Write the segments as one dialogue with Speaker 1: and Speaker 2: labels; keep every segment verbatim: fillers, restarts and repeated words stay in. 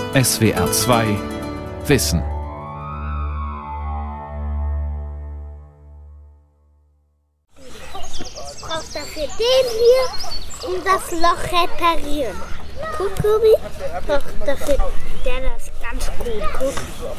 Speaker 1: S W R zwei Wissen.
Speaker 2: Ich brauche dafür den hier, um das Loch reparieren. Guck, Tobi, doch dafür der das ganz gut. Guck.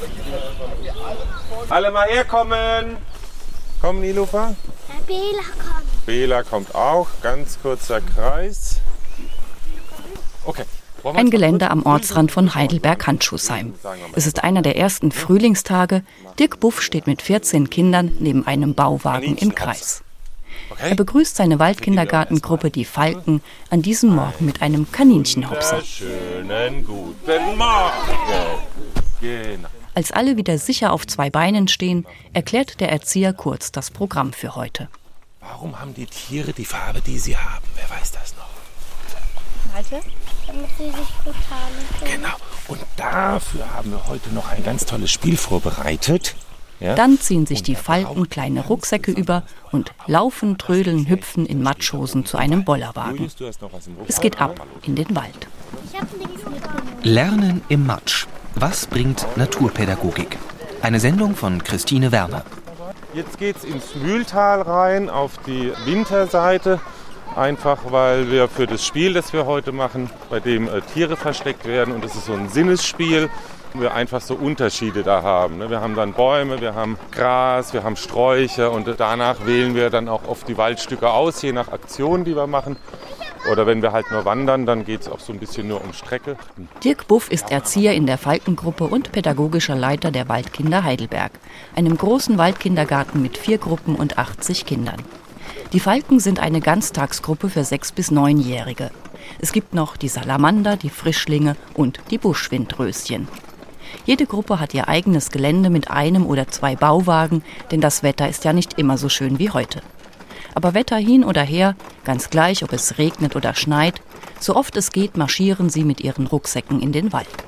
Speaker 3: Alle mal herkommen. Komm, Nilofa.
Speaker 2: Der Bela kommt.
Speaker 3: Bela kommt auch. Ganz kurzer Kreis. Okay.
Speaker 4: Ein Gelände am Ortsrand von Heidelberg-Handschuhsheim. Es ist einer der ersten Frühlingstage. Dirk Buff steht mit vierzehn Kindern neben einem Bauwagen im Kreis. Er begrüßt seine Waldkindergartengruppe, die Falken, an diesem Morgen mit einem Kaninchenhopser.
Speaker 3: Schönen guten Morgen. Genau.
Speaker 4: Als alle wieder sicher auf zwei Beinen stehen, erklärt der Erzieher kurz das Programm für heute.
Speaker 3: Warum haben die Tiere die Farbe, die sie haben? Wer weiß das noch?
Speaker 2: Warte. Damit sie sich gut haben können.
Speaker 3: Genau. Und dafür haben wir heute noch ein ganz tolles Spiel vorbereitet. Ja?
Speaker 4: Dann ziehen sich die Falken kleine Rucksäcke über und laufen, trödeln, hüpfen in Matschhosen zu einem Bollerwagen. Es geht ab in den Wald.
Speaker 2: Ich hab nichts mitgenommen.
Speaker 5: Lernen im Matsch. Was bringt Naturpädagogik? Eine Sendung von Christine Werner.
Speaker 3: Jetzt geht's ins Mühltal rein, auf die Winterseite. Einfach weil wir für das Spiel, das wir heute machen, bei dem äh, Tiere versteckt werden, und das ist so ein Sinnesspiel, wir einfach so Unterschiede da haben. Ne? Wir haben dann Bäume, wir haben Gras, wir haben Sträucher, und danach wählen wir dann auch oft die Waldstücke aus, je nach Aktion, die wir machen. Oder wenn wir halt nur wandern, dann geht es auch so ein bisschen nur um Strecke.
Speaker 4: Dirk Buff ist Erzieher in der Falkengruppe und pädagogischer Leiter der Waldkinder Heidelberg, einem großen Waldkindergarten mit vier Gruppen und achtzig Kindern. Die Falken sind eine Ganztagsgruppe für sechs- bis neunjährige. Es gibt noch die Salamander, die Frischlinge und die Buschwindröschen. Jede Gruppe hat ihr eigenes Gelände mit einem oder zwei Bauwagen, denn das Wetter ist ja nicht immer so schön wie heute. Aber Wetter hin oder her, ganz gleich, ob es regnet oder schneit, so oft es geht, marschieren sie mit ihren Rucksäcken in den Wald.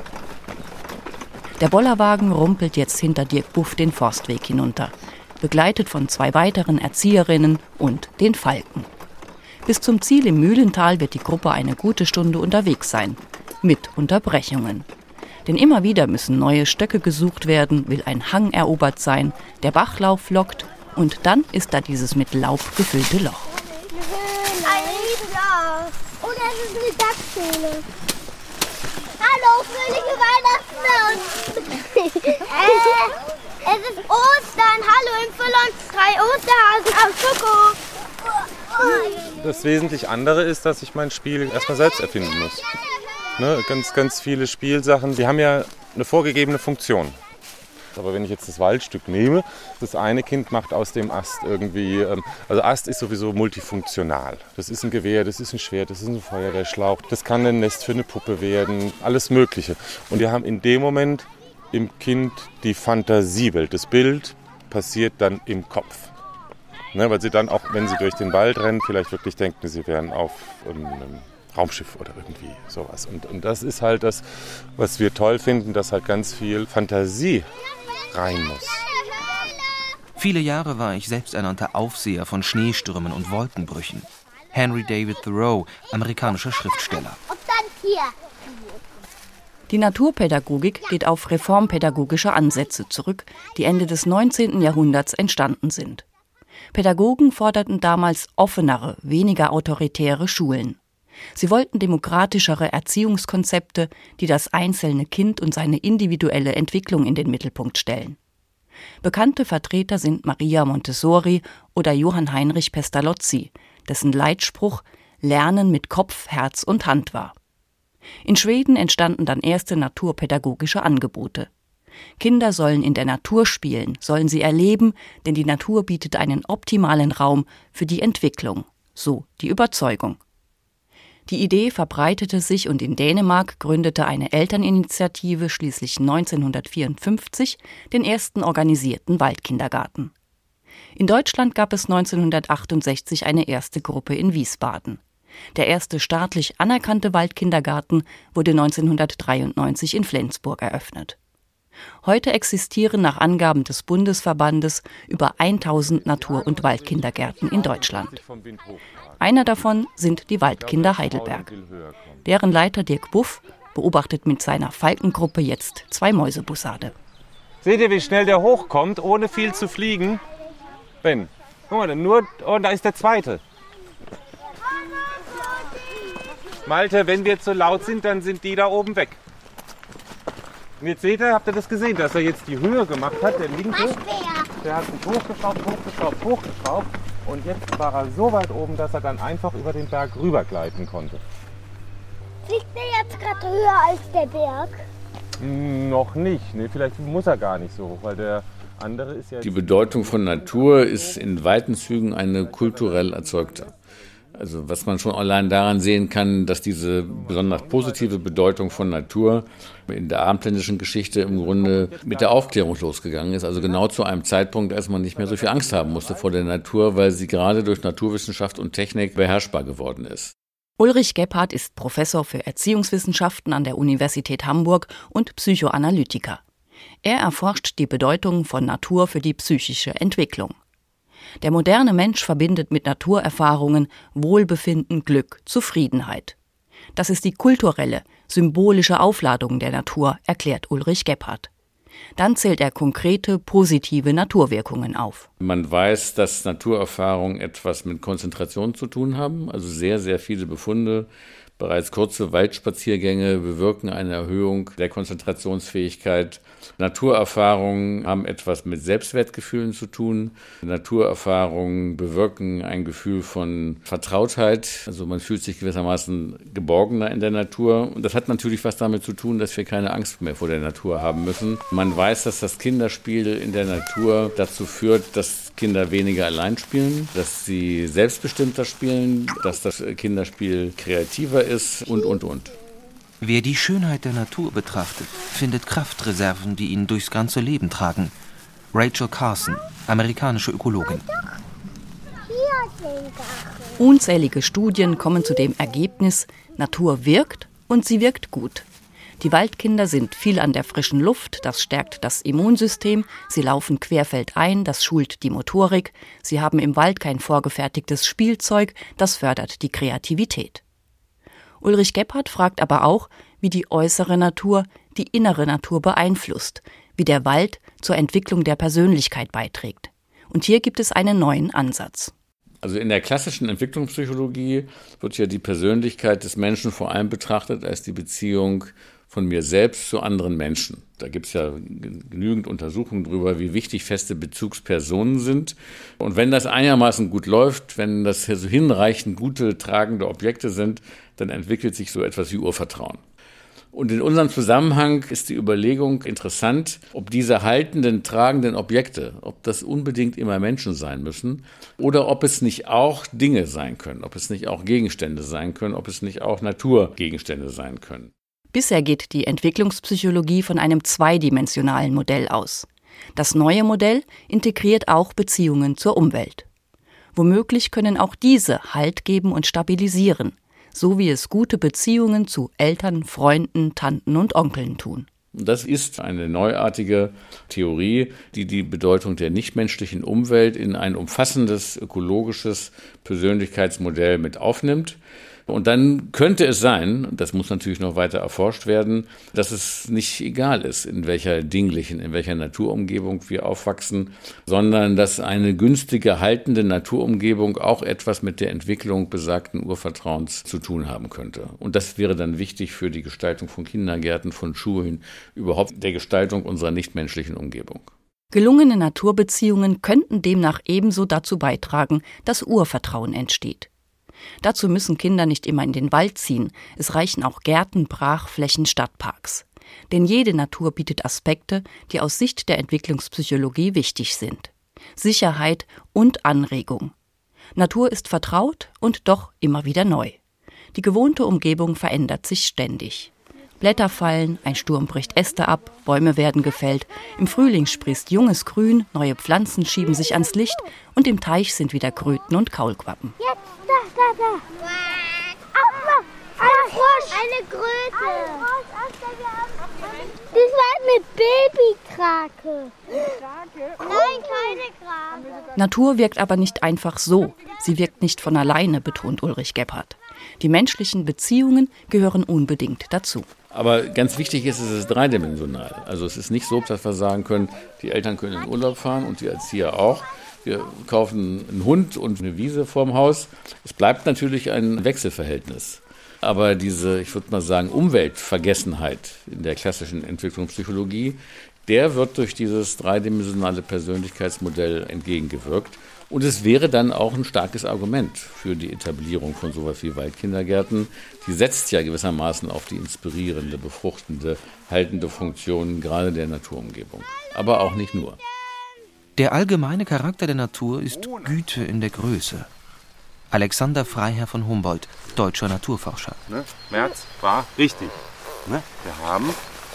Speaker 4: Der Bollerwagen rumpelt jetzt hinter Dirk Buff den Forstweg hinunter, begleitet von zwei weiteren Erzieherinnen und den Falken. Bis zum Ziel im Mühlental wird die Gruppe eine gute Stunde unterwegs sein, mit Unterbrechungen. Denn immer wieder müssen neue Stöcke gesucht werden, will ein Hang erobert sein, der Bachlauf lockt, und dann ist da dieses mit Laub gefüllte Loch.
Speaker 2: Ein Riesenloch. Und es ist eine Dachshöhle. Hallo, fröhliche Weihnachten. äh, es ist Ostern. Hallo, im Füllern drei Osterhasen aus Schoko.
Speaker 3: Das wesentlich andere ist, dass ich mein Spiel erstmal selbst erfinden muss. Ne, ganz, ganz viele Spielsachen, die haben ja eine vorgegebene Funktion. Aber wenn ich jetzt das Waldstück nehme, das eine Kind macht aus dem Ast irgendwie, also Ast ist sowieso multifunktional. Das ist ein Gewehr, das ist ein Schwert, das ist ein Feuerwehrschlauch, das kann ein Nest für eine Puppe werden, alles Mögliche. Und die haben in dem Moment im Kind die Fantasiewelt. Das Bild passiert dann im Kopf. Ne, weil sie dann auch, wenn sie durch den Wald rennen, vielleicht wirklich denken, sie wären auf einem Raumschiff oder irgendwie sowas. Und, und das ist halt das, was wir toll finden, dass halt ganz viel Fantasie rein muss.
Speaker 5: Viele Jahre war ich selbsternannter Aufseher von Schneestürmen und Wolkenbrüchen. Henry David Thoreau, amerikanischer Schriftsteller.
Speaker 2: Und dann hier.
Speaker 4: Die Naturpädagogik geht auf reformpädagogische Ansätze zurück, die Ende des neunzehnten Jahrhunderts entstanden sind. Pädagogen forderten damals offenere, weniger autoritäre Schulen. Sie wollten demokratischere Erziehungskonzepte, die das einzelne Kind und seine individuelle Entwicklung in den Mittelpunkt stellen. Bekannte Vertreter sind Maria Montessori oder Johann Heinrich Pestalozzi, dessen Leitspruch »Lernen mit Kopf, Herz und Hand« war. In Schweden entstanden dann erste naturpädagogische Angebote. Kinder sollen in der Natur spielen, sollen sie erleben, denn die Natur bietet einen optimalen Raum für die Entwicklung, so die Überzeugung. Die Idee verbreitete sich und in Dänemark gründete eine Elterninitiative schließlich neunzehnhundertvierundfünfzig den ersten organisierten Waldkindergarten. In Deutschland gab es neunzehnhundertachtundsechzig eine erste Gruppe in Wiesbaden. Der erste staatlich anerkannte Waldkindergarten wurde neunzehnhundertdreiundneunzig in Flensburg eröffnet. Heute existieren nach Angaben des Bundesverbandes über tausend Natur- und Waldkindergärten in Deutschland. Einer davon sind die Waldkinder Heidelberg. Deren Leiter Dirk Buff beobachtet mit seiner Falkengruppe jetzt zwei Mäusebussarde.
Speaker 3: Seht ihr, wie schnell der hochkommt, ohne viel zu fliegen? Ben, guck mal, nur, oh, da ist der zweite. Malte, wenn wir zu laut sind, dann sind die da oben weg. Und jetzt seht ihr, habt ihr das gesehen, dass er jetzt die Höhe gemacht hat, der linke, der hat sich hochgeschraubt, hochgeschraubt, hochgeschraubt und jetzt war er so weit oben, dass er dann einfach über den Berg rübergleiten konnte.
Speaker 2: Fliegt der jetzt gerade höher als der Berg?
Speaker 3: Hm, noch nicht, ne, vielleicht muss er gar nicht so hoch, weil der andere ist ja...
Speaker 6: Die Bedeutung von Natur ist in weiten Zügen eine kulturell erzeugte. Also was man schon allein daran sehen kann, dass diese besonders positive Bedeutung von Natur in der abendländischen Geschichte im Grunde mit der Aufklärung losgegangen ist. Also genau zu einem Zeitpunkt, als man nicht mehr so viel Angst haben musste vor der Natur, weil sie gerade durch Naturwissenschaft und Technik beherrschbar geworden ist.
Speaker 4: Ulrich Gebhardt ist Professor für Erziehungswissenschaften an der Universität Hamburg und Psychoanalytiker. Er erforscht die Bedeutung von Natur für die psychische Entwicklung. Der moderne Mensch verbindet mit Naturerfahrungen Wohlbefinden, Glück, Zufriedenheit. Das ist die kulturelle, symbolische Aufladung der Natur, erklärt Ulrich Gebhardt. Dann zählt er konkrete, positive Naturwirkungen auf.
Speaker 6: Man weiß, dass Naturerfahrungen etwas mit Konzentration zu tun haben, also sehr, sehr viele Befunde. Bereits kurze Waldspaziergänge bewirken eine Erhöhung der Konzentrationsfähigkeit. Naturerfahrungen haben etwas mit Selbstwertgefühlen zu tun. Naturerfahrungen bewirken ein Gefühl von Vertrautheit. Also man fühlt sich gewissermaßen geborgener in der Natur. Und das hat natürlich was damit zu tun, dass wir keine Angst mehr vor der Natur haben müssen. Man weiß, dass das Kinderspiel in der Natur dazu führt, dass Kinder weniger allein spielen, dass sie selbstbestimmter spielen, dass das Kinderspiel kreativer ist und, und, und.
Speaker 5: Wer die Schönheit der Natur betrachtet, findet Kraftreserven, die ihn durchs ganze Leben tragen. Rachel Carson, amerikanische Ökologin.
Speaker 4: Unzählige Studien kommen zu dem Ergebnis, Natur wirkt und sie wirkt gut. Die Waldkinder sind viel an der frischen Luft, das stärkt das Immunsystem, sie laufen querfeldein, das schult die Motorik, sie haben im Wald kein vorgefertigtes Spielzeug, das fördert die Kreativität. Ulrich Gebhardt fragt aber auch, wie die äußere Natur die innere Natur beeinflusst, wie der Wald zur Entwicklung der Persönlichkeit beiträgt. Und hier gibt es einen neuen Ansatz.
Speaker 6: Also in der klassischen Entwicklungspsychologie wird ja die Persönlichkeit des Menschen vor allem betrachtet als die Beziehung von mir selbst zu anderen Menschen. Da gibt es ja genügend Untersuchungen darüber, wie wichtig feste Bezugspersonen sind. Und wenn das einigermaßen gut läuft, wenn das so hinreichend gute, tragende Objekte sind, dann entwickelt sich so etwas wie Urvertrauen. Und in unserem Zusammenhang ist die Überlegung interessant, ob diese haltenden, tragenden Objekte, ob das unbedingt immer Menschen sein müssen oder ob es nicht auch Dinge sein können, ob es nicht auch Gegenstände sein können, ob es nicht auch Naturgegenstände sein können.
Speaker 4: Bisher geht die Entwicklungspsychologie von einem zweidimensionalen Modell aus. Das neue Modell integriert auch Beziehungen zur Umwelt. Womöglich können auch diese Halt geben und stabilisieren, so wie es gute Beziehungen zu Eltern, Freunden, Tanten und Onkeln tun.
Speaker 6: Das ist eine neuartige Theorie, die die Bedeutung der nichtmenschlichen Umwelt in ein umfassendes ökologisches Persönlichkeitsmodell mit aufnimmt. Und dann könnte es sein, das muss natürlich noch weiter erforscht werden, dass es nicht egal ist, in welcher dinglichen, in welcher Naturumgebung wir aufwachsen, sondern dass eine günstige, haltende Naturumgebung auch etwas mit der Entwicklung besagten Urvertrauens zu tun haben könnte. Und das wäre dann wichtig für die Gestaltung von Kindergärten, von Schulen, überhaupt der Gestaltung unserer nichtmenschlichen Umgebung.
Speaker 4: Gelungene Naturbeziehungen könnten demnach ebenso dazu beitragen, dass Urvertrauen entsteht. Dazu müssen Kinder nicht immer in den Wald ziehen, es reichen auch Gärten, Brachflächen, Stadtparks. Denn jede Natur bietet Aspekte, die aus Sicht der Entwicklungspsychologie wichtig sind. Sicherheit und Anregung. Natur ist vertraut und doch immer wieder neu. Die gewohnte Umgebung verändert sich ständig. Blätter fallen, ein Sturm bricht Äste ab, Bäume werden gefällt, im Frühling sprießt junges Grün, neue Pflanzen schieben sich ans Licht und im Teich sind wieder Kröten und Kaulquappen.
Speaker 2: Jetzt, da, da, da. Aua, ein Frosch. Eine Kröte. Das war eine Babykrake. Nein, keine Krake.
Speaker 4: Natur wirkt aber nicht einfach so. Sie wirkt nicht von alleine, betont Ulrich Gebhardt. Die menschlichen Beziehungen gehören unbedingt dazu.
Speaker 6: Aber ganz wichtig ist, es ist dreidimensional. Also es ist nicht so, dass wir sagen können, die Eltern können in Urlaub fahren und die Erzieher auch. Wir kaufen einen Hund und eine Wiese vorm Haus. Es bleibt natürlich ein Wechselverhältnis. Aber diese, ich würde mal sagen, Umweltvergessenheit in der klassischen Entwicklungspsychologie, der wird durch dieses dreidimensionale Persönlichkeitsmodell entgegengewirkt. Und es wäre dann auch ein starkes Argument für die Etablierung von sowas wie Waldkindergärten. Die setzt ja gewissermaßen auf die inspirierende, befruchtende, haltende Funktion gerade der Naturumgebung. Aber auch nicht nur.
Speaker 5: Der allgemeine Charakter der Natur ist Güte in der Größe. Alexander Freiherr von Humboldt, deutscher Naturforscher.
Speaker 3: Ne? März war richtig. Ne? Wir haben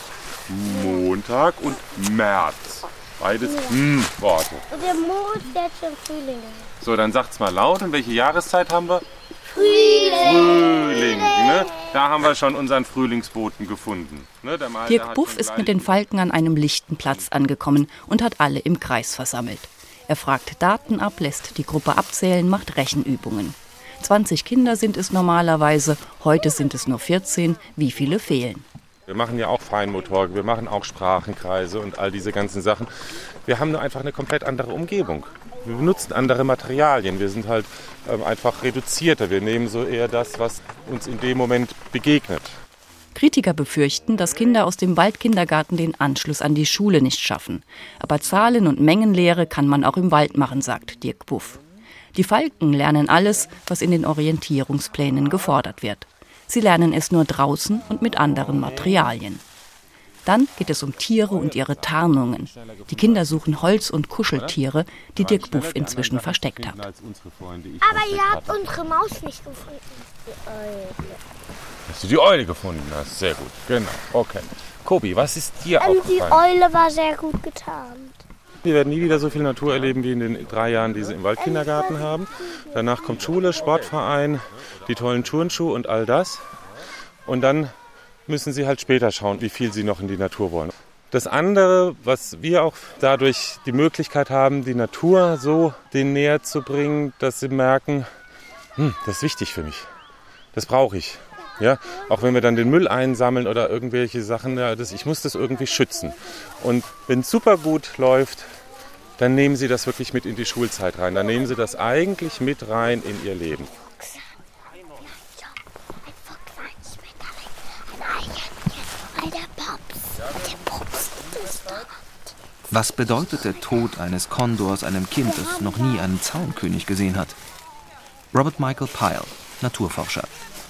Speaker 3: Montag und März. Beides hm, Worte.
Speaker 2: Und der Moritz, der hat schon Frühling.
Speaker 3: So, dann sagt's mal laut. Und welche Jahreszeit haben wir?
Speaker 2: Frühling.
Speaker 3: Frühling. Ne? Da haben wir schon unseren Frühlingsboten gefunden. Ne? Der Mal,
Speaker 4: Dirk Buff ist mit den Falken an einem lichten Platz angekommen und hat alle im Kreis versammelt. Er fragt Daten ab, lässt die Gruppe abzählen, macht Rechenübungen. zwanzig Kinder sind es normalerweise, heute sind es nur vierzehn. Wie viele fehlen?
Speaker 3: Wir machen ja auch Feinmotorik, wir machen auch Sprachenkreise und all diese ganzen Sachen. Wir haben nur einfach eine komplett andere Umgebung. Wir benutzen andere Materialien, wir sind halt ähm, einfach reduzierter. Wir nehmen so eher das, was uns in dem Moment begegnet.
Speaker 4: Kritiker befürchten, dass Kinder aus dem Waldkindergarten den Anschluss an die Schule nicht schaffen. Aber Zahlen- und Mengenlehre kann man auch im Wald machen, sagt Dirk Buff. Die Falken lernen alles, was in den Orientierungsplänen gefordert wird. Sie lernen es nur draußen und mit anderen Materialien. Dann geht es um Tiere und ihre Tarnungen. Die Kinder suchen Holz- und Kuscheltiere, die Dirk Buff inzwischen versteckt hat.
Speaker 2: Aber ihr habt unsere Maus nicht gefunden. Die Eule.
Speaker 3: Hast du die Eule gefunden hast? Sehr gut, genau. Okay. Kobi, was ist dir
Speaker 2: ähm,
Speaker 3: aufgefallen?
Speaker 2: Die Eule war sehr gut getarnt.
Speaker 3: Wir werden nie wieder so viel Natur erleben wie in den drei Jahren, die sie im Waldkindergarten haben. Danach kommt Schule, Sportverein, die tollen Turnschuhe und all das. Und dann müssen sie halt später schauen, wie viel sie noch in die Natur wollen. Das andere, was wir auch dadurch die Möglichkeit haben, die Natur so denen näher zu bringen, dass sie merken, hm, das ist wichtig für mich, das brauche ich. Ja, auch wenn wir dann den Müll einsammeln oder irgendwelche Sachen, ja, das, ich muss das irgendwie schützen. Und wenn es super gut läuft, dann nehmen sie das wirklich mit in die Schulzeit rein. Dann nehmen sie das eigentlich mit rein in ihr Leben.
Speaker 5: Was bedeutet der Tod eines Kondors einem Kind, das noch nie einen Zaunkönig gesehen hat? Robert Michael Pyle, Naturforscher.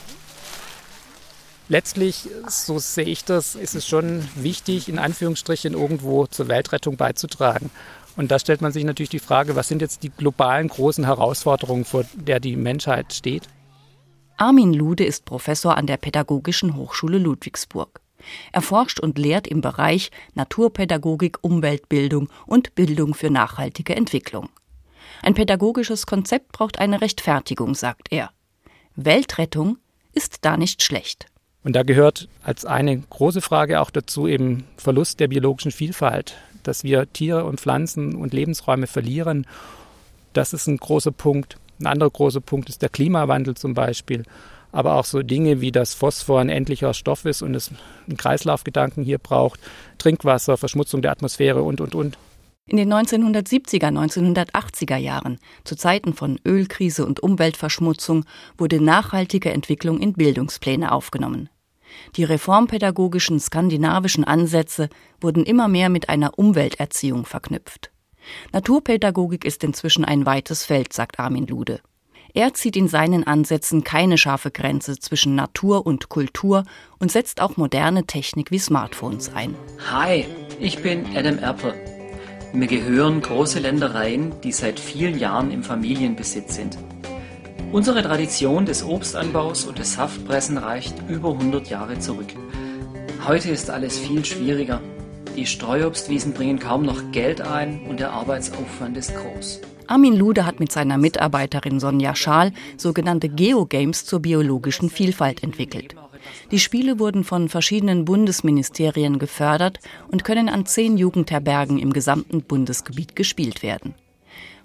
Speaker 7: Letztlich, so sehe ich das, ist es schon wichtig, in Anführungsstrichen irgendwo zur Weltrettung beizutragen. Und da stellt man sich natürlich die Frage, was sind jetzt die globalen großen Herausforderungen, vor der die Menschheit steht?
Speaker 4: Armin Lude ist Professor an der Pädagogischen Hochschule Ludwigsburg. Er forscht und lehrt im Bereich Naturpädagogik, Umweltbildung und Bildung für nachhaltige Entwicklung. Ein pädagogisches Konzept braucht eine Rechtfertigung, sagt er. Weltrettung ist da nicht schlecht.
Speaker 7: Und da gehört als eine große Frage auch dazu eben Verlust der biologischen Vielfalt, dass wir Tiere und Pflanzen und Lebensräume verlieren. Das ist ein großer Punkt. Ein anderer großer Punkt ist der Klimawandel zum Beispiel. Aber auch so Dinge wie, dass Phosphor ein endlicher Stoff ist und es einen Kreislaufgedanken hier braucht, Trinkwasser, Verschmutzung der Atmosphäre und, und, und.
Speaker 4: In den neunzehnhundertsiebziger, neunzehnhundertachtziger Jahren, zu Zeiten von Ölkrise und Umweltverschmutzung, wurde nachhaltige Entwicklung in Bildungspläne aufgenommen. Die reformpädagogischen skandinavischen Ansätze wurden immer mehr mit einer Umwelterziehung verknüpft. Naturpädagogik ist inzwischen ein weites Feld, sagt Armin Lude. Er zieht in seinen Ansätzen keine scharfe Grenze zwischen Natur und Kultur und setzt auch moderne Technik wie Smartphones ein.
Speaker 8: Hi, ich bin Adam Erpel. Mir gehören große Ländereien, die seit vielen Jahren im Familienbesitz sind. Unsere Tradition des Obstanbaus und des Saftpressen reicht über hundert Jahre zurück. Heute ist alles viel schwieriger. Die Streuobstwiesen bringen kaum noch Geld ein und der Arbeitsaufwand ist groß.
Speaker 4: Armin Lude hat mit seiner Mitarbeiterin Sonja Schaal sogenannte Geogames zur biologischen Vielfalt entwickelt. Die Spiele wurden von verschiedenen Bundesministerien gefördert und können an zehn Jugendherbergen im gesamten Bundesgebiet gespielt werden.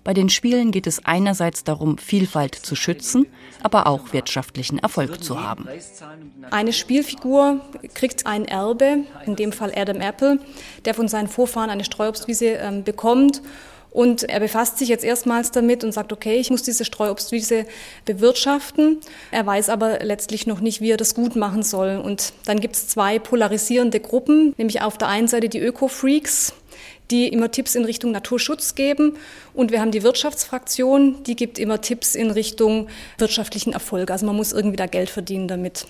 Speaker 4: Bei den Spielen geht es einerseits darum, Vielfalt zu schützen, aber auch wirtschaftlichen Erfolg zu haben.
Speaker 9: Eine Spielfigur kriegt ein Erbe, in dem Fall Adam Apple, der von seinen Vorfahren eine Streuobstwiese äh, bekommt. Und er befasst sich jetzt erstmals damit und sagt, okay, ich muss diese Streuobstwiese bewirtschaften. Er weiß aber letztlich noch nicht, wie er das gut machen soll. Und dann gibt es zwei polarisierende Gruppen, nämlich auf der einen Seite die Öko-Freaks, die immer Tipps in Richtung Naturschutz geben. Und wir haben die Wirtschaftsfraktion, die gibt immer Tipps in Richtung wirtschaftlichen Erfolg. Also man muss irgendwie da Geld verdienen damit.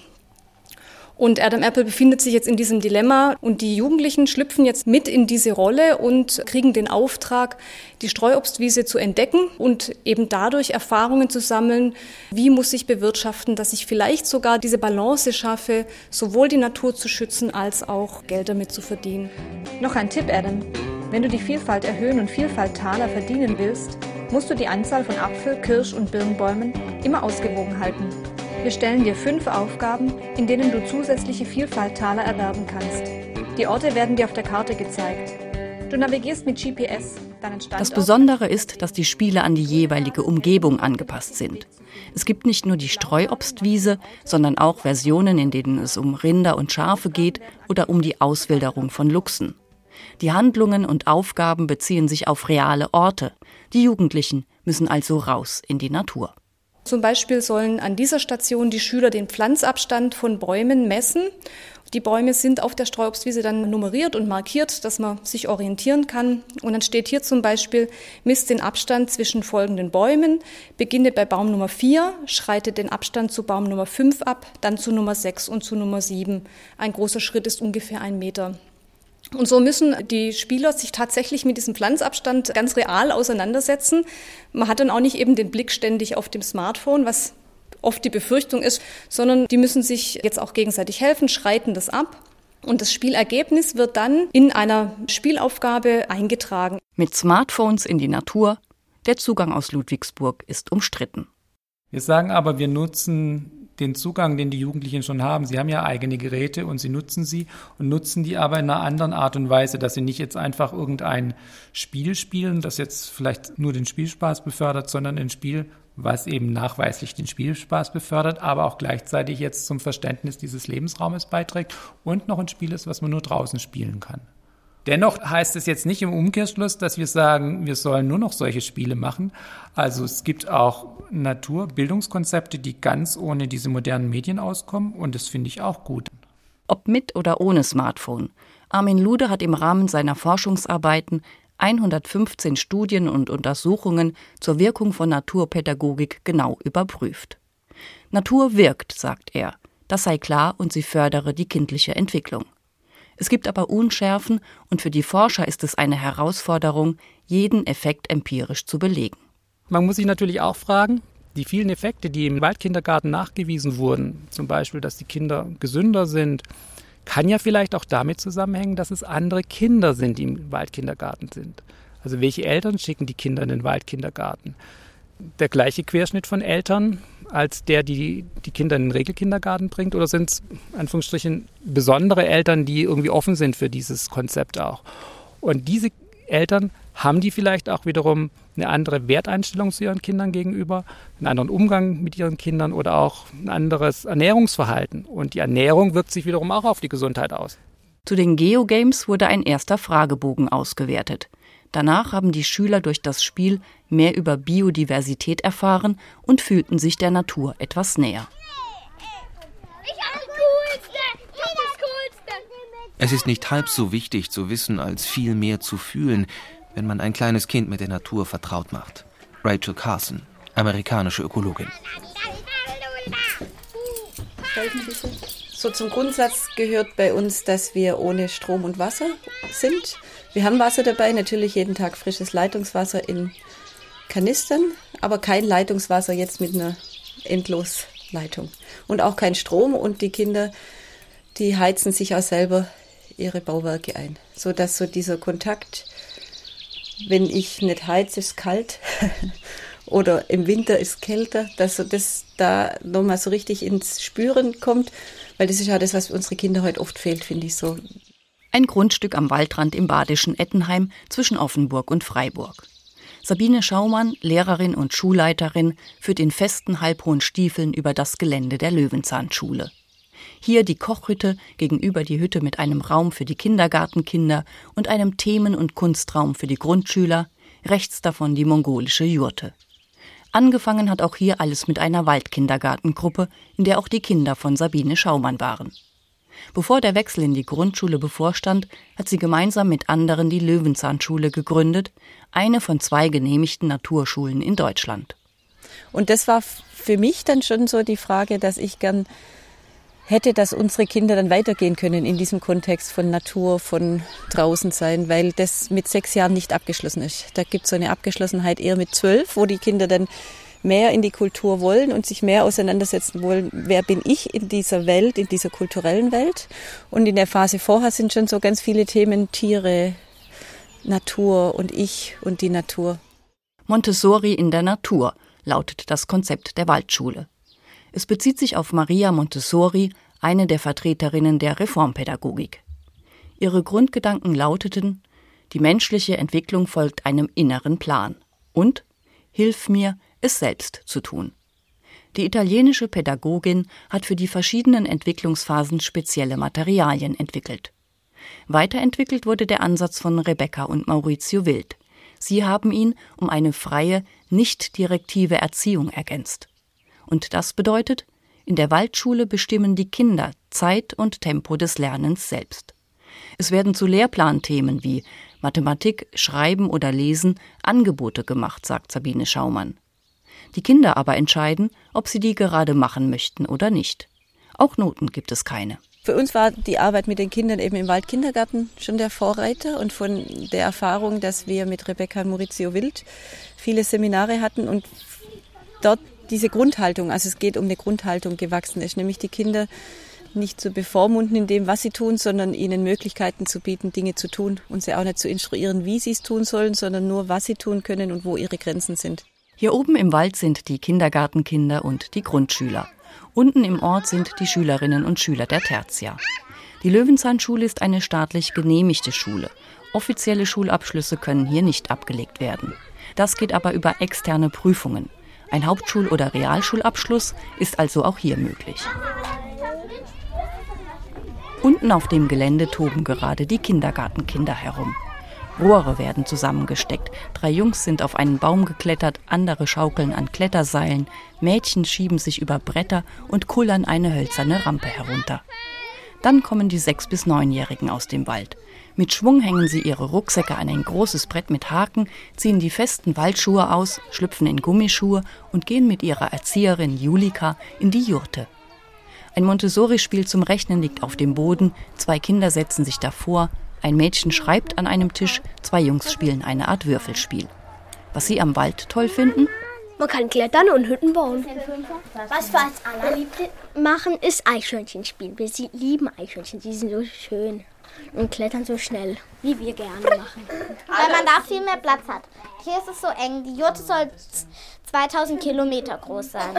Speaker 9: Und Adam Apple befindet sich jetzt in diesem Dilemma und die Jugendlichen schlüpfen jetzt mit in diese Rolle und kriegen den Auftrag, die Streuobstwiese zu entdecken und eben dadurch Erfahrungen zu sammeln, wie muss ich bewirtschaften, dass ich vielleicht sogar diese Balance schaffe, sowohl die Natur zu schützen, als auch Geld damit zu verdienen.
Speaker 10: Noch ein Tipp, Adam. Wenn du die Vielfalt erhöhen und Vielfalttaler verdienen willst, musst du die Anzahl von Apfel-, Kirsch- und Birnbäumen immer ausgewogen halten. Wir stellen dir fünf Aufgaben, in denen du zusätzliche Vielfalttaler erwerben kannst. Die Orte werden dir auf der Karte gezeigt. Du navigierst mit G P S deinen Standort.
Speaker 4: Das Besondere ist, dass die Spiele an die jeweilige Umgebung angepasst sind. Es gibt nicht nur die Streuobstwiese, sondern auch Versionen, in denen es um Rinder und Schafe geht oder um die Auswilderung von Luchsen. Die Handlungen und Aufgaben beziehen sich auf reale Orte. Die Jugendlichen müssen also raus in die Natur.
Speaker 9: Zum Beispiel sollen an dieser Station die Schüler den Pflanzabstand von Bäumen messen. Die Bäume sind auf der Streuobstwiese dann nummeriert und markiert, dass man sich orientieren kann. Und dann steht hier zum Beispiel, misst den Abstand zwischen folgenden Bäumen, beginne bei Baum Nummer vier, schreite den Abstand zu Baum Nummer fünf ab, dann zu Nummer sechs und zu Nummer sieben. Ein großer Schritt ist ungefähr ein Meter. Und so müssen die Spieler sich tatsächlich mit diesem Pflanzabstand ganz real auseinandersetzen. Man hat dann auch nicht eben den Blick ständig auf dem Smartphone, was oft die Befürchtung ist, sondern die müssen sich jetzt auch gegenseitig helfen, schreiten das ab. Und das Spielergebnis wird dann in einer Spielaufgabe eingetragen.
Speaker 4: Mit Smartphones in die Natur, der Zugang aus Ludwigsburg ist umstritten.
Speaker 7: Wir sagen aber, wir nutzen den Zugang, den die Jugendlichen schon haben. Sie haben ja eigene Geräte und sie nutzen sie und nutzen die aber in einer anderen Art und Weise, dass sie nicht jetzt einfach irgendein Spiel spielen, das jetzt vielleicht nur den Spielspaß befördert, sondern ein Spiel, was eben nachweislich den Spielspaß befördert, aber auch gleichzeitig jetzt zum Verständnis dieses Lebensraumes beiträgt und noch ein Spiel ist, was man nur draußen spielen kann. Dennoch heißt es jetzt nicht im Umkehrschluss, dass wir sagen, wir sollen nur noch solche Spiele machen. Also es gibt auch Naturbildungskonzepte, die ganz ohne diese modernen Medien auskommen und das finde ich auch gut.
Speaker 4: Ob mit oder ohne Smartphone. Armin Lude hat im Rahmen seiner Forschungsarbeiten hundertfünfzehn Studien und Untersuchungen zur Wirkung von Naturpädagogik genau überprüft. Natur wirkt, sagt er. Das sei klar und sie fördere die kindliche Entwicklung. Es gibt aber Unschärfen und für die Forscher ist es eine Herausforderung, jeden Effekt empirisch zu belegen.
Speaker 7: Man muss sich natürlich auch fragen, die vielen Effekte, die im Waldkindergarten nachgewiesen wurden, zum Beispiel, dass die Kinder gesünder sind, kann ja vielleicht auch damit zusammenhängen, dass es andere Kinder sind, die im Waldkindergarten sind. Also welche Eltern schicken die Kinder in den Waldkindergarten? Der gleiche Querschnitt von Eltern als der, die die Kinder in den Regelkindergarten bringt? Oder sind es, Anführungsstrichen, besondere Eltern, die irgendwie offen sind für dieses Konzept auch? Und diese Eltern, haben die vielleicht auch wiederum eine andere Werteinstellung zu ihren Kindern gegenüber, einen anderen Umgang mit ihren Kindern oder auch ein anderes Ernährungsverhalten? Und die Ernährung wirkt sich wiederum auch auf die Gesundheit aus.
Speaker 4: Zu den Geogames wurde ein erster Fragebogen ausgewertet. Danach haben die Schüler durch das Spiel mehr über Biodiversität erfahren und fühlten sich der Natur etwas näher.
Speaker 5: Es ist nicht halb so wichtig zu wissen, als viel mehr zu fühlen, wenn man ein kleines Kind mit der Natur vertraut macht. Rachel Carson, amerikanische Ökologin.
Speaker 11: So zum Grundsatz gehört bei uns, dass wir ohne Strom und Wasser sind. Wir haben Wasser dabei, natürlich jeden Tag frisches Leitungswasser in Kanistern, aber kein Leitungswasser jetzt mit einer Endlosleitung. Und auch kein Strom und die Kinder, die heizen sich auch selber ihre Bauwerke ein. So dass so dieser Kontakt, wenn ich nicht heize, ist es kalt oder im Winter ist es kälter, dass so das da nochmal so richtig ins Spüren kommt, weil das ist ja das, was unsere Kinder heute oft fehlt, finde ich so.
Speaker 4: Ein Grundstück am Waldrand im badischen Ettenheim zwischen Offenburg und Freiburg. Sabine Schaumann, Lehrerin und Schulleiterin, führt in festen halbhohen Stiefeln über das Gelände der Löwenzahnschule. Hier die Kochhütte, gegenüber die Hütte mit einem Raum für die Kindergartenkinder und einem Themen- und Kunstraum für die Grundschüler, rechts davon die mongolische Jurte. Angefangen hat auch hier alles mit einer Waldkindergartengruppe, in der auch die Kinder von Sabine Schaumann waren. Bevor der Wechsel in die Grundschule bevorstand, hat sie gemeinsam mit anderen die Löwenzahnschule gegründet, eine von zwei genehmigten Naturschulen in Deutschland.
Speaker 11: Und das war für mich dann schon so die Frage, dass ich gern hätte, dass unsere Kinder dann weitergehen können in diesem Kontext von Natur, von draußen sein, weil das mit sechs Jahren nicht abgeschlossen ist. Da gibt es so eine Abgeschlossenheit eher mit zwölf, wo die Kinder dann mehr in die Kultur wollen und sich mehr auseinandersetzen wollen, wer bin ich in dieser Welt, in dieser kulturellen Welt. Und in der Phase vorher sind schon so ganz viele Themen, Tiere, Natur und ich und die Natur.
Speaker 4: Montessori in der Natur lautet das Konzept der Waldschule. Es bezieht sich auf Maria Montessori, eine der Vertreterinnen der Reformpädagogik. Ihre Grundgedanken lauteten: Die menschliche Entwicklung folgt einem inneren Plan und hilf mir, es selbst zu tun. Die italienische Pädagogin hat für die verschiedenen Entwicklungsphasen spezielle Materialien entwickelt. Weiterentwickelt wurde der Ansatz von Rebecca und Maurizio Wild. Sie haben ihn um eine freie, nicht direktive Erziehung ergänzt. Und das bedeutet, in der Waldschule bestimmen die Kinder Zeit und Tempo des Lernens selbst. Es werden zu Lehrplanthemen wie Mathematik, Schreiben oder Lesen Angebote gemacht, sagt Sabine Schaumann. Die Kinder aber entscheiden, ob sie die gerade machen möchten oder nicht. Auch Noten gibt es keine.
Speaker 11: Für uns war die Arbeit mit den Kindern eben im Waldkindergarten schon der Vorreiter und von der Erfahrung, dass wir mit Rebecca und Maurizio Wild viele Seminare hatten und dort diese Grundhaltung, also es geht um eine Grundhaltung gewachsen ist, nämlich die Kinder nicht zu bevormunden in dem, was sie tun, sondern ihnen Möglichkeiten zu bieten, Dinge zu tun und sie auch nicht zu instruieren, wie sie es tun sollen, sondern nur, was sie tun können und wo ihre Grenzen sind.
Speaker 4: Hier oben im Wald sind die Kindergartenkinder und die Grundschüler. Unten im Ort sind die Schülerinnen und Schüler der Tertia. Die Löwenzahnschule ist eine staatlich genehmigte Schule. Offizielle Schulabschlüsse können hier nicht abgelegt werden. Das geht aber über externe Prüfungen. Ein Hauptschul- oder Realschulabschluss ist also auch hier möglich. Unten auf dem Gelände toben gerade die Kindergartenkinder herum. Rohre werden zusammengesteckt, drei Jungs sind auf einen Baum geklettert, andere schaukeln an Kletterseilen, Mädchen schieben sich über Bretter und kullern eine hölzerne Rampe herunter. Dann kommen die sechs- bis neunjährigen aus dem Wald. Mit Schwung hängen sie ihre Rucksäcke an ein großes Brett mit Haken, ziehen die festen Waldschuhe aus, schlüpfen in Gummischuhe und gehen mit ihrer Erzieherin Julika in die Jurte. Ein Montessori-Spiel zum Rechnen liegt auf dem Boden, zwei Kinder setzen sich davor, ein Mädchen schreibt an einem Tisch, zwei Jungs spielen eine Art Würfelspiel. Was sie am Wald toll finden?
Speaker 2: Man kann klettern und Hütten bauen. Was wir als allerliebste machen, ist Eichhörnchen spielen. Wir lieben Eichhörnchen, die sind so schön und klettern so schnell, wie wir gerne machen.
Speaker 12: Weil man da viel mehr Platz hat. Hier ist es so eng, die Jurte soll zweitausend Kilometer groß sein.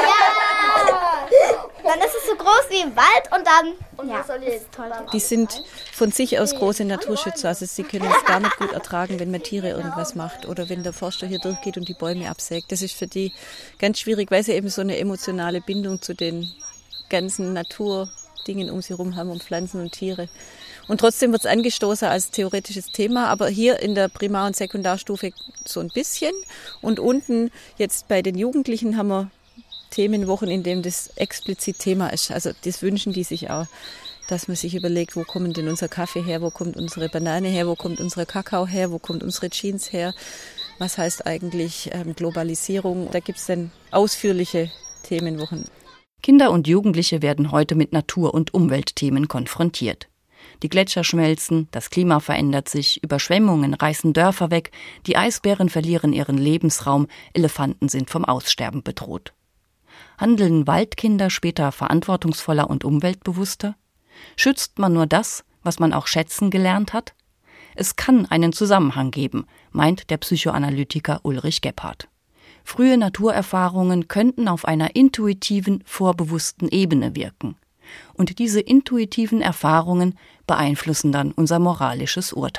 Speaker 12: Ja! Dann ist es so groß wie im Wald und dann... Und ja, das ist toll.
Speaker 11: Die sind von sich aus große Naturschützer. Also sie können es gar nicht gut ertragen, wenn man Tiere irgendwas macht oder wenn der Forster hier durchgeht und die Bäume absägt. Das ist für die ganz schwierig, weil sie eben so eine emotionale Bindung zu den ganzen Naturdingen um sie herum haben, um Pflanzen und Tiere. Und trotzdem wird es angestoßen als theoretisches Thema, aber hier in der Primar- und Sekundarstufe so ein bisschen. Und unten jetzt bei den Jugendlichen haben wir Themenwochen, in denen das explizit Thema ist. Also das wünschen die sich auch, dass man sich überlegt, wo kommt denn unser Kaffee her, wo kommt unsere Banane her, wo kommt unsere Kakao her, wo kommt unsere Jeans her, was heißt eigentlich ähm, Globalisierung. Da gibt es dann ausführliche Themenwochen.
Speaker 4: Kinder und Jugendliche werden heute mit Natur- und Umweltthemen konfrontiert. Die Gletscher schmelzen, das Klima verändert sich, Überschwemmungen reißen Dörfer weg, die Eisbären verlieren ihren Lebensraum, Elefanten sind vom Aussterben bedroht. Handeln Waldkinder später verantwortungsvoller und umweltbewusster? Schützt man nur das, was man auch schätzen gelernt hat? Es kann einen Zusammenhang geben, meint der Psychoanalytiker Ulrich Gebhardt. Frühe Naturerfahrungen könnten auf einer intuitiven, vorbewussten Ebene wirken. Und diese intuitiven Erfahrungen beeinflussen dann unser moralisches Urteil.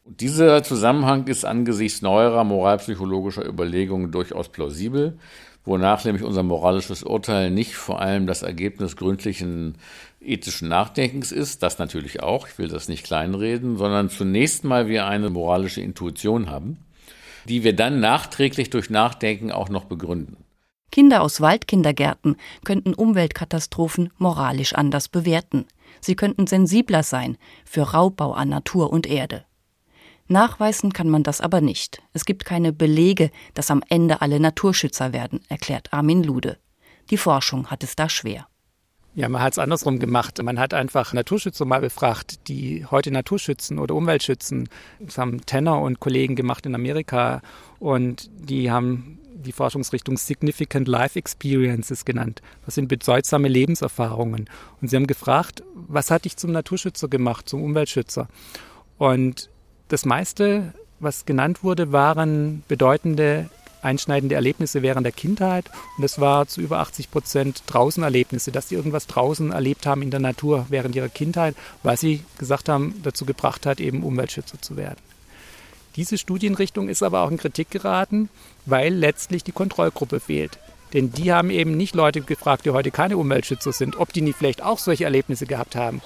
Speaker 6: Dieser Zusammenhang ist angesichts neuerer moralpsychologischer Überlegungen durchaus plausibel, wonach nämlich unser moralisches Urteil nicht vor allem das Ergebnis gründlichen ethischen Nachdenkens ist, das natürlich auch, ich will das nicht kleinreden, sondern zunächst mal wir eine moralische Intuition haben, die wir dann nachträglich durch Nachdenken auch noch begründen.
Speaker 4: Kinder aus Waldkindergärten könnten Umweltkatastrophen moralisch anders bewerten. Sie könnten sensibler sein für Raubbau an Natur und Erde. Nachweisen kann man das aber nicht. Es gibt keine Belege, dass am Ende alle Naturschützer werden, erklärt Armin Lude. Die Forschung hat es da schwer.
Speaker 7: Ja, man hat es andersrum gemacht. Man hat einfach Naturschützer mal befragt, die heute Natur schützen oder Umwelt schützen. Das haben Tanner und Kollegen gemacht in Amerika und die haben die Forschungsrichtung Significant Life Experiences genannt. Das sind bedeutsame Lebenserfahrungen. Und sie haben gefragt, was hat dich zum Naturschützer gemacht, zum Umweltschützer? Und das meiste, was genannt wurde, waren bedeutende, einschneidende Erlebnisse während der Kindheit. Und das war zu über achtzig Prozent Draußenerlebnisse, dass sie irgendwas draußen erlebt haben in der Natur während ihrer Kindheit, was sie gesagt haben, dazu gebracht hat, eben Umweltschützer zu werden. Diese Studienrichtung ist aber auch in Kritik geraten, weil letztlich die Kontrollgruppe fehlt. Denn die haben eben nicht Leute gefragt, die heute keine Umweltschützer sind, ob die nicht vielleicht auch solche Erlebnisse gehabt haben.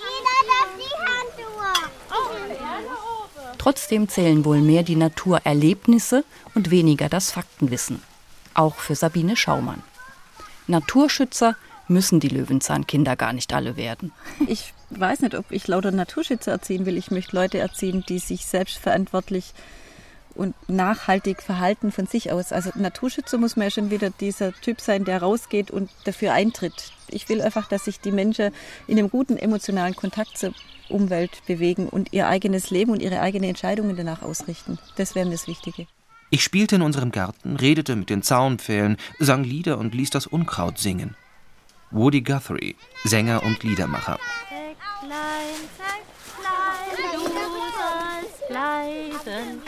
Speaker 4: Trotzdem zählen wohl mehr die Naturerlebnisse und weniger das Faktenwissen. Auch für Sabine Schaumann. Naturschützer müssen die Löwenzahnkinder gar nicht alle werden.
Speaker 11: Ich weiß nicht, ob ich lauter Naturschützer erziehen will. Ich möchte Leute erziehen, die sich selbstverantwortlich und nachhaltig verhalten von sich aus. Also Naturschützer muss man ja schon wieder dieser Typ sein, der rausgeht und dafür eintritt. Ich will einfach, dass sich die Menschen in einem guten emotionalen Kontakt zur Umwelt bewegen und ihr eigenes Leben und ihre eigenen Entscheidungen danach ausrichten. Das wäre mir das Wichtige.
Speaker 5: Ich spielte in unserem Garten, redete mit den Zaunpfählen, sang Lieder und ließ das Unkraut singen. Woody Guthrie, Sänger und Liedermacher.
Speaker 13: Klein, klein, du sollst bleiben.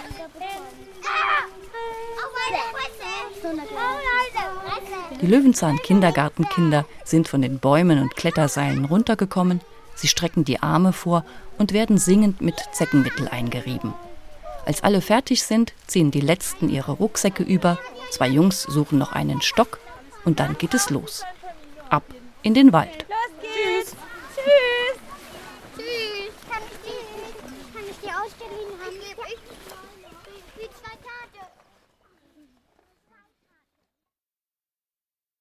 Speaker 4: Die Löwenzahn-Kindergartenkinder sind von den Bäumen und Kletterseilen runtergekommen, sie strecken die Arme vor und werden singend mit Zeckenmittel eingerieben. Als alle fertig sind, ziehen die Letzten ihre Rucksäcke über, zwei Jungs suchen noch einen Stock und dann geht es los. Ab in den Wald.